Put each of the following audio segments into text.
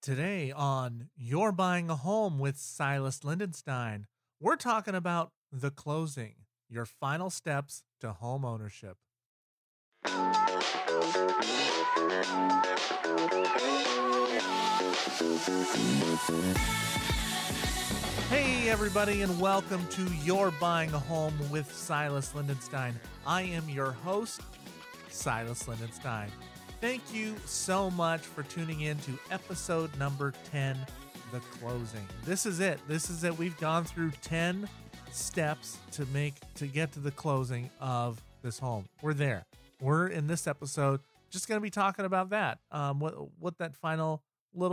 Today on You're Buying a Home with Silas Lindenstein, we're talking about the closing, your final steps to home ownership. Hey everybody, and welcome to You're Buying a Home with Silas Lindenstein. I am your host, Silas Lindenstein. Thank you so much for tuning in to episode number 10, The Closing. This is it. We've gone through 10 steps to get to the closing of this home. We're there. We're in this episode just going to be talking about that. What that final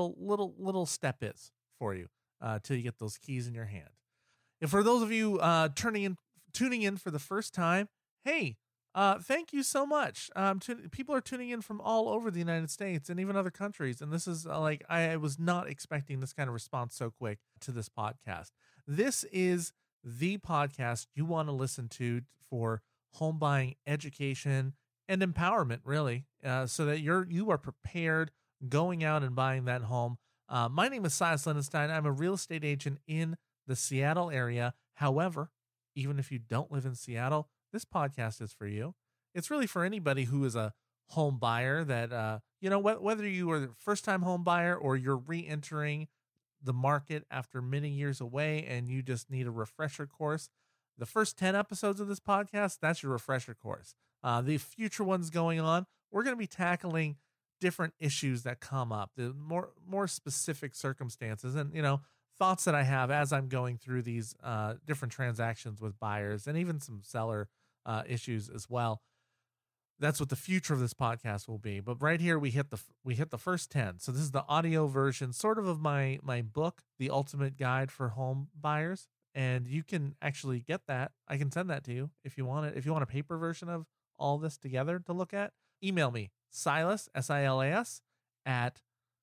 little step is for you till you get those keys in your hand. And for those of you tuning in for the first time, hey, thank you so much. People are tuning in from all over the United States and even other countries. And this is I was not expecting this kind of response so quick to this podcast. This is the podcast you want to listen to for home buying education and empowerment, really, so that you are prepared going out and buying that home. My name is Silas Lindenstein. I'm a real estate agent in the Seattle area. However, even if you don't live in Seattle, this podcast is for you. It's really for anybody who is a home buyer that, whether you are a first-time home buyer or you're re-entering the market after many years away and you just need a refresher course. The first 10 episodes of this podcast, that's your refresher course. The future ones going on, we're going to be tackling different issues that come up, the more specific circumstances and, thoughts that I have as I'm going through these different transactions with buyers and even some seller issues as well. That's what the future of this podcast will be. But right here we hit the first 10. So this is the audio version sort of my book, The Ultimate Guide for Home Buyers. And you can actually get that. I can send that to you if you want it. If you want a paper version of all this together to look at, email me, Silas, SILAS, at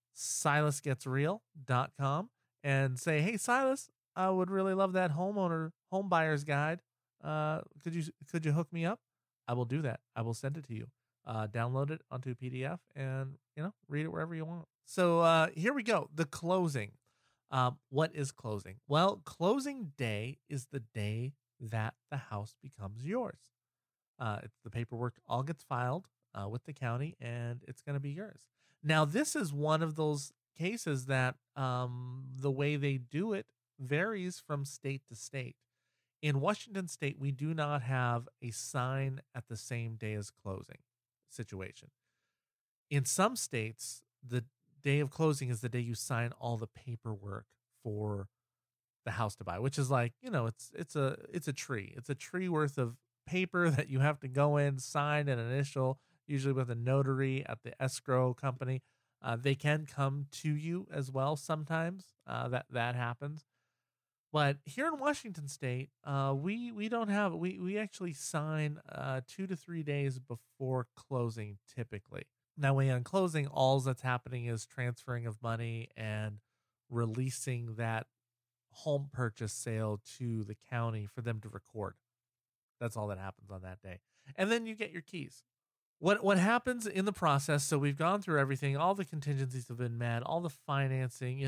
silasgetsreal.com and say, hey, Silas, I would really love that home buyer's guide. Could you hook me up? I will do that. I will send it to you. Download it onto a PDF and, read it wherever you want. So here we go. The closing. What is closing? Well, closing day is the day that the house becomes yours. The paperwork all gets filed with the county and it's going to be yours. Now, this is one of those cases that the way they do it varies from state to state. In Washington State, we do not have a sign at the same day as closing situation. In some states, the day of closing is the day you sign all the paperwork for the house to buy, which is it's a tree. It's a tree worth of paper that you have to go in, sign an initial, usually with a notary at the escrow company. They can come to you as well sometimes. That happens. But here in Washington State, we don't have we actually sign 2 to 3 days before closing typically. Now, when on closing, all that's happening is transferring of money and releasing that home purchase sale to the county for them to record. That's all that happens on that day. And then you get your keys. What happens in the process, so we've gone through everything, all the contingencies have been met, all the financing,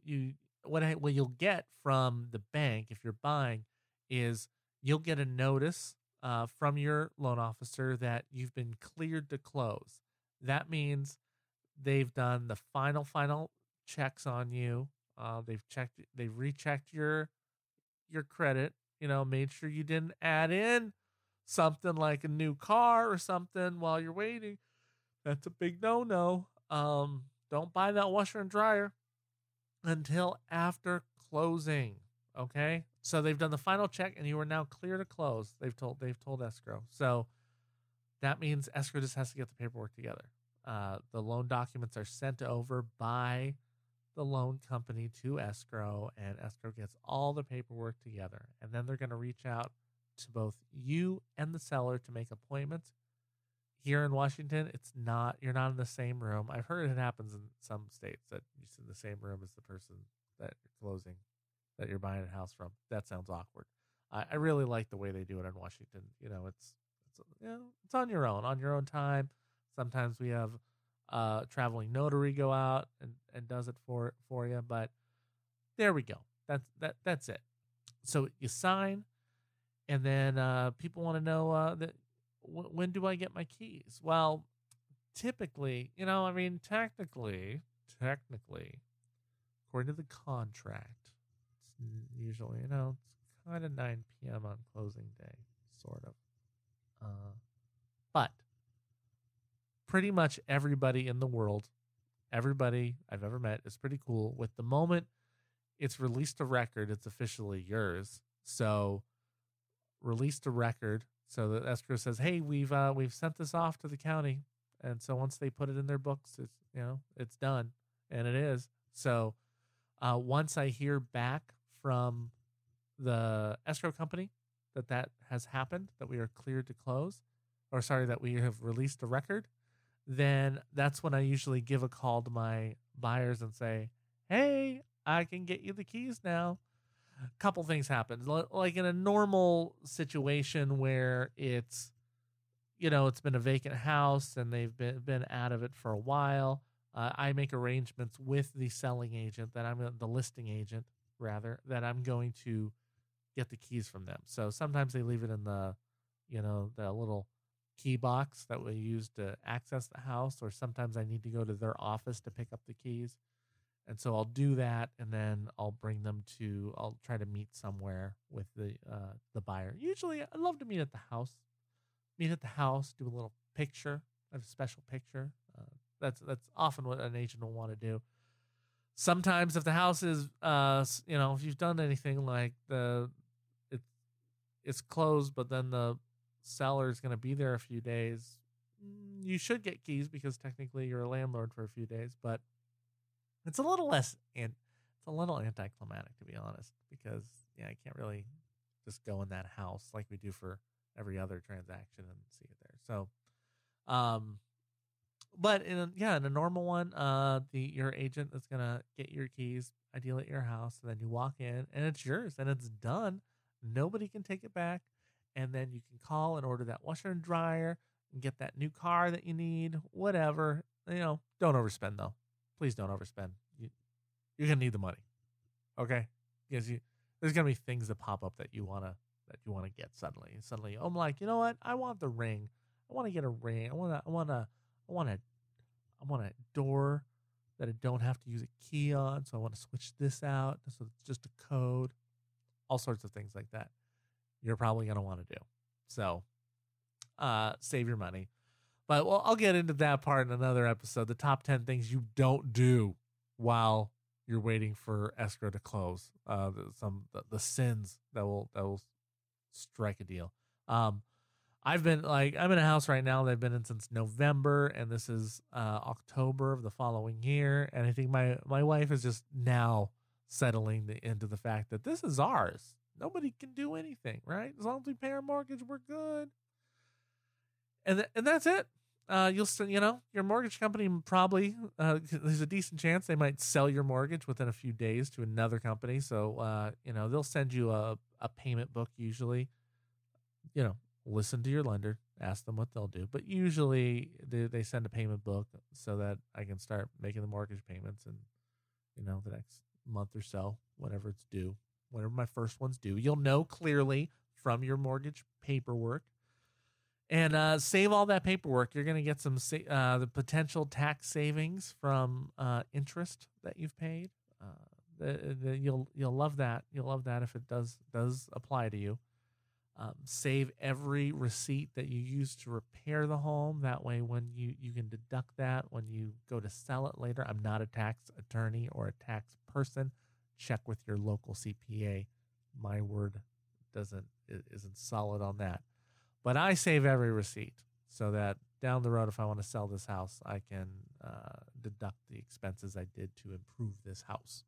what you'll get from the bank if you're buying is you'll get a notice from your loan officer that you've been cleared to close. That means they've done the final checks on you. They've rechecked your credit, made sure you didn't add in something like a new car or something while you're waiting. That's a big no-no. Don't buy that washer and dryer until after closing. Okay. So they've done the final check and you are now clear to close. They've told escrow. So that means escrow just has to get the paperwork together. The loan documents are sent over by the loan company to escrow, and escrow gets all the paperwork together. And then they're going to reach out to both you and the seller to make appointments. Here in Washington, you're not in the same room. I've heard it happens in some states that you're in the same room as the person that you're closing, that you're buying a house from. That sounds awkward. I really like the way they do it in Washington. It's on your own time. Sometimes we have traveling notary go out and does it for you. But there we go. That's it. So you sign, and then people want to know that when do I get my keys? Well, typically, technically, according to the contract, it's usually, it's kind of 9 p.m. on closing day, sort of. But pretty much everybody in the world, everybody I've ever met is pretty cool. With the moment it's released a record, it's officially yours. So released a record, so the escrow says, "Hey, we've sent this off to the county," and so once they put it in their books, it's done, and it is. So once I hear back from the escrow company that has happened, that we are cleared to close, or sorry, that we have released a record, then that's when I usually give a call to my buyers and say, "Hey, I can get you the keys now." A couple things happen. Like in a normal situation where it's been a vacant house and they've been out of it for a while, I make arrangements with the selling agent the listing agent rather, that I'm going to get the keys from them. So sometimes they leave it in the little key box that we use to access the house, or sometimes I need to go to their office to pick up the keys. And so I'll do that, and then I'll try to meet somewhere with the buyer. Usually I love to meet at the house, do a little picture. I have a special picture. That's often what an agent will want to do. Sometimes if the house is, if you've done anything like it's closed, but then the seller is going to be there a few days, you should get keys because technically you're a landlord for a few days, but it's a little anticlimactic, to be honest, because I can't really just go in that house like we do for every other transaction and see it there. So, but in a normal one, your agent is gonna get your keys, ideally at your house, and then you walk in and it's yours and it's done. Nobody can take it back, and then you can call and order that washer and dryer and get that new car that you need, whatever. Don't overspend though. Please don't overspend. You're gonna need the money, okay? Because there's gonna be things that pop up that you wanna get suddenly. And suddenly, I'm like, you know what? I want the ring. I want to get a ring. I want a door that I don't have to use a key on. So I want to switch this out. So it's just a code. All sorts of things like that. You're probably gonna want to do. So, save your money. But I'll get into that part in another episode. The top 10 things you don't do while you're waiting for escrow to close. The sins that will strike a deal. I'm in a house right now that I've been in since November, and this is October of the following year. And I think my wife is just now settling into the fact that this is ours. Nobody can do anything, right? As long as we pay our mortgage, we're good. And that's it. Your mortgage company probably, there's a decent chance they might sell your mortgage within a few days to another company. So, they'll send you a payment book usually. Listen to your lender, ask them what they'll do. But usually they send a payment book so that I can start making the mortgage payments in, the next month or so, whenever it's due, whenever my first one's due. You'll know clearly from your mortgage paperwork. And save all that paperwork. You're going to get some the potential tax savings from interest that you've paid. You'll love that. You'll love that if it does apply to you. Save every receipt that you use to repair the home. That way, when you can deduct that when you go to sell it later. I'm not a tax attorney or a tax person. Check with your local CPA. My word isn't solid on that. But I save every receipt so that down the road, if I want to sell this house, I can deduct the expenses I did to improve this house.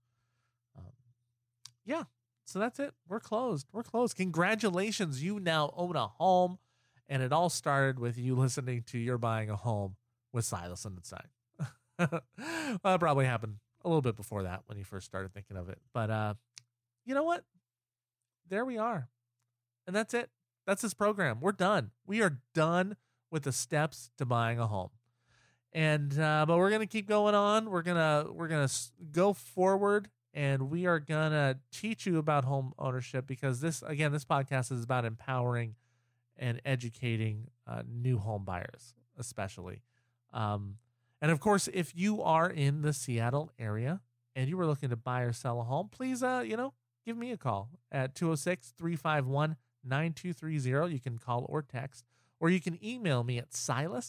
So that's it. We're closed. Congratulations. You now own a home. And it all started with you listening to You're Buying a Home with Silas and Inside. Well, it probably happened a little bit before that when you first started thinking of it. But you know what? There we are. And that's it. That's this program. We're done. We are done with the steps to buying a home. And but we're gonna keep going on. We're gonna go forward, and we are gonna teach you about home ownership, because this podcast is about empowering and educating new home buyers, especially. And of course, if you are in the Seattle area and you were looking to buy or sell a home, please give me a call at 206-351-9230. You can call or text, or you can email me at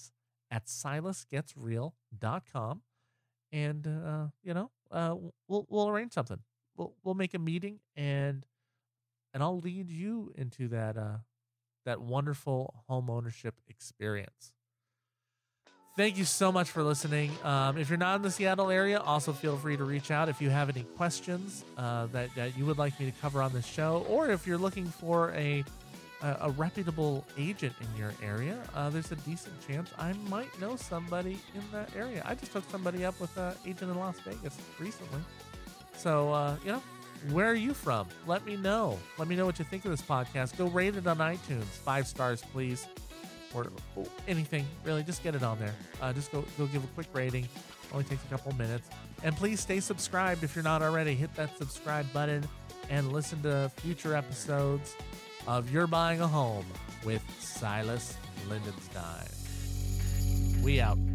silas@silasgetsreal.com, and we'll arrange something. We'll make a meeting, and I'll lead you into that wonderful home ownership experience. Thank you so much for listening. If you're not in the Seattle area, also feel free to reach out if you have any questions that you would like me to cover on this show, or if you're looking for a reputable agent in your area. There's a decent chance I might know somebody in that area. I just hooked somebody up with an agent in Las Vegas recently. So, where are you from? Let me know. Let me know what you think of this podcast. Go rate it on iTunes. 5 stars, please. Or anything, really. Just get it on there. Just go give a quick rating. Only takes a couple minutes. And please stay subscribed if you're not already. Hit that subscribe button and listen to future episodes of You're Buying a Home with Silas Lindenstein. We out.